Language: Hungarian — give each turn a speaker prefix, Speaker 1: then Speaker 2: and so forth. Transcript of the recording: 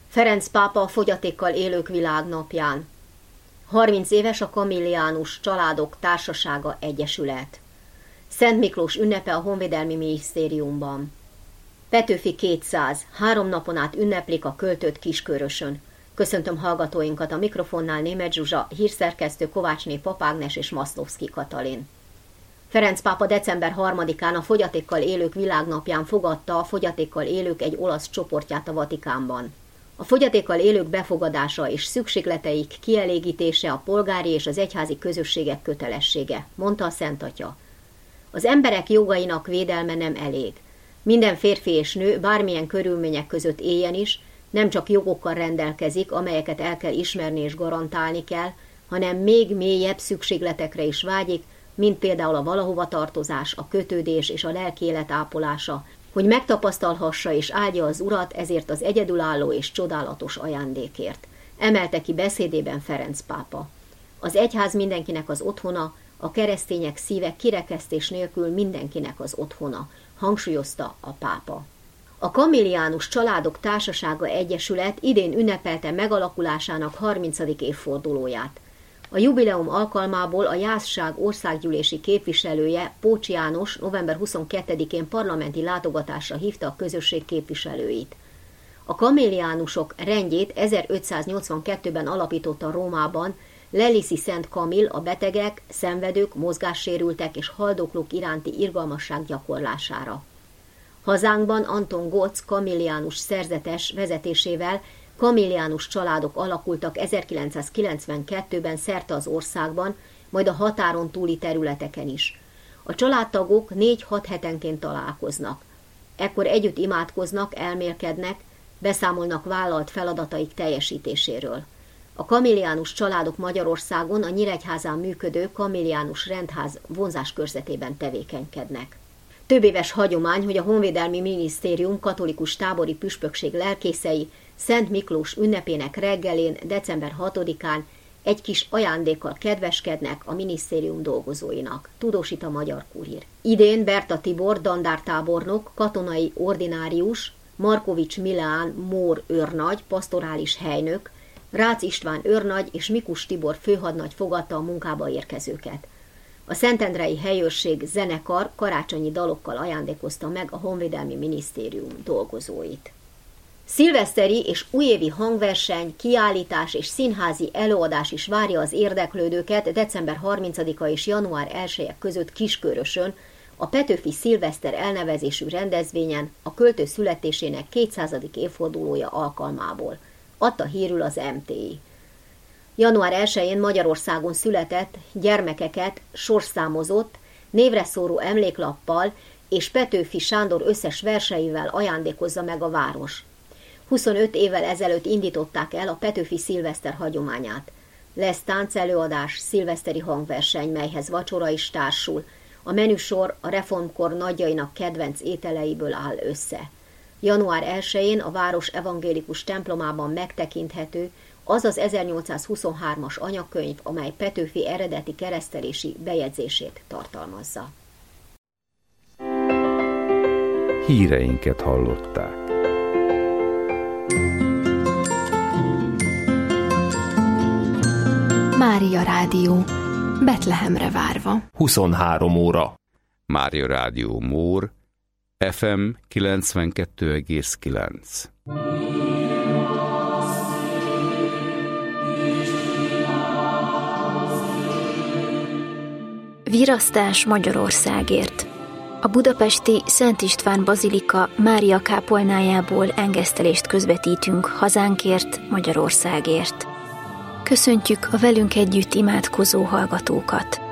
Speaker 1: Ferenc pápa a fogyatékkal élők világnapján. 30 éves a Kamilliánus Családok Társasága Egyesület. Szent Miklós ünnepe a Honvédelmi Minisztériumban. Petőfi 200. 3 napon át ünneplik a költőt Kiskörösön. Köszöntöm hallgatóinkat, a mikrofonnál Németh Zsuzsa, hírszerkesztő Kovácsné Papágnes és Maszlovszky Katalin. Ferenc pápa december 3-án a fogyatékkal élők világnapján fogadta a fogyatékkal élők egy olasz csoportját a Vatikánban. A fogyatékkal élők befogadása és szükségleteik kielégítése a polgári és az egyházi közösségek kötelessége, mondta a Szent Atya. Az emberek jogainak védelme nem elég. Minden férfi és nő bármilyen körülmények között éljen is, nem csak jogokkal rendelkezik, amelyeket el kell ismerni és garantálni kell, hanem még mélyebb szükségletekre is vágyik, mint például a valahova tartozás, a kötődés és a lelki élet ápolása, hogy megtapasztalhassa és áldja az Urat ezért az egyedülálló és csodálatos ajándékért. Emelte ki beszédében Ferenc pápa. Az egyház mindenkinek az otthona, a keresztények szíve kirekesztés nélkül mindenkinek az otthona, hangsúlyozta a pápa. A Kamilliánus Családok Társasága Egyesület idén ünnepelte megalakulásának 30. évfordulóját. A jubileum alkalmából a Jászság országgyűlési képviselője, Pócs János november 22-én parlamenti látogatásra hívta a közösség képviselőit. A kamilliánusok rendjét 1582-ben alapította Rómában Lelisi Szent Kamil a betegek, szenvedők, mozgássérültek és haldoklók iránti irgalmasság gyakorlására. Hazánkban Anton Gotz kamilliánus szerzetes vezetésével kamilliánus családok alakultak 1992-ben szerte az országban, majd a határon túli területeken is. A családtagok 4-6 hetenként találkoznak. Ekkor együtt imádkoznak, elmélkednek, beszámolnak vállalt feladataik teljesítéséről. A kamilliánus családok Magyarországon a Nyíregyházán működő Kamilliánus Rendház vonzáskörzetében tevékenykednek. Többéves hagyomány, hogy a Honvédelmi Minisztérium katolikus tábori püspökség lelkészei Szent Miklós ünnepének reggelén, december 6-án egy kis ajándékkal kedveskednek a minisztérium dolgozóinak, tudósít a Magyar Kurír. Idén Berta Tibor dandártábornok, katonai ordinárius, Markovics Mileán mór őrnagy, pastorális helynök, Rácz István őrnagy és Mikus Tibor főhadnagy fogadta a munkába érkezőket. A Szentendrei helyőrség zenekar karácsonyi dalokkal ajándékozta meg a Honvédelmi Minisztérium dolgozóit. Szilveszteri és újévi hangverseny, kiállítás és színházi előadás is várja az érdeklődőket december 30-a és január 1-e között Kiskörösön, a Petőfi Szilveszter elnevezésű rendezvényen a költő születésének 200. évfordulója alkalmából, adta hírül az MTI. Január 1-én Magyarországon született gyermekeket sorszámozott, névre szóró emléklappal és Petőfi Sándor összes verseivel ajándékozza meg a város. 25 évvel ezelőtt indították el a Petőfi Szilveszter hagyományát. Lesz táncelőadás, szilveszteri hangverseny, melyhez vacsora is társul. A menüsor a reformkor nagyjainak kedvenc ételeiből áll össze. Január 1-én a város evangélikus templomában megtekinthető az az 1823-as anyakönyv, amely Petőfi eredeti keresztelési bejegyzését tartalmazza.
Speaker 2: Híreinket hallották.
Speaker 3: Mária Rádió, Betlehemre várva.
Speaker 4: 23 óra.
Speaker 2: Mária Rádió Mór, FM 92,9.
Speaker 3: Virasztás Magyarországért. A budapesti Szent István Bazilika Mária kápolnájából engesztelést közvetítünk hazánkért, Magyarországért. Köszöntjük a velünk együtt imádkozó hallgatókat!